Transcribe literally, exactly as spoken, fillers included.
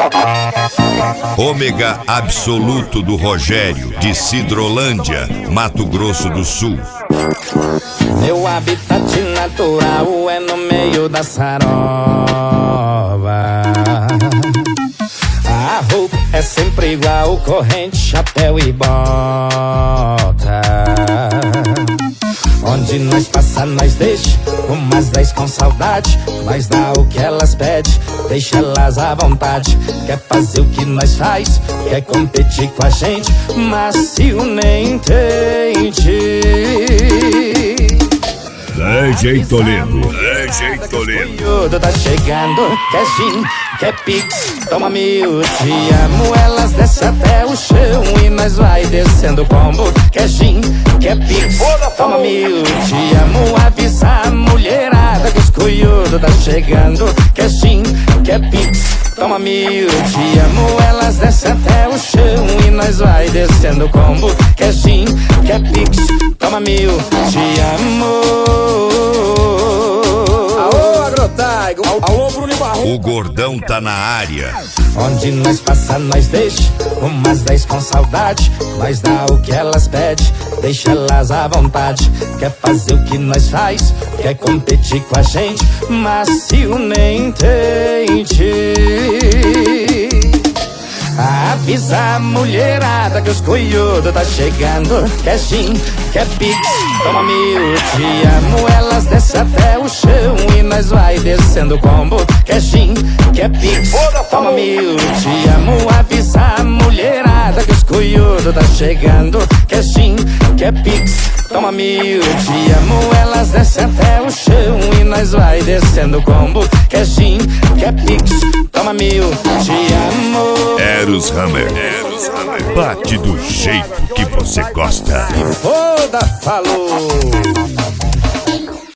Ômega absoluto do Rogério, de Sidrolândia, Mato Grosso do Sul. Meu habitat natural é no meio da sarova. A roupa é sempre igual, corrente, chapéu e bota. Onde nós passa, nós deixa umas dez com saudade. Nós dá o que elas pedem, deixa elas à vontade. Quer fazer o que nós faz, quer competir com a gente, macio nem tente. D J Toledo, D J Toledo. Tá chegando, quer gin, quer pix, toma mil, te amo. Elas descem até o chão e nós vai descendo o combo. Quer gin, quer pix, toma mil, te amo. Avisa a mulherada que os cuiudos tá chegando. Quer gin, quer pix, toma mil, te amo. Elas descem até o chão e nós vai descendo o combo. Quer gin, quer pix, toma mil, te amo. O gordão tá na área. Onde nós passa, nós deixa umas dez com saudade. Nós dá o que elas pedem, deixa elas à vontade. Quer fazer o que nós faz, quer competir com a gente, macio nem tente. Avisa a mulherada que os cuiudos tá chegando. Quer gin, quer pix, toma mil, te amo. Elas descem até o chão e nós vai descendo o combo. Quer gin, quer pix, toma mil, te amo. Avisa a mulherada que os cuiudos tá chegando. Quer gin, quer pix, toma mil, te amo. Elas descem até o chão e nós vai descendo o combo. Quer gin, quer pix, toma mil, te amo. Eros Hammer, Eros Hammer, bate do jeito que você gosta. Foda, falou.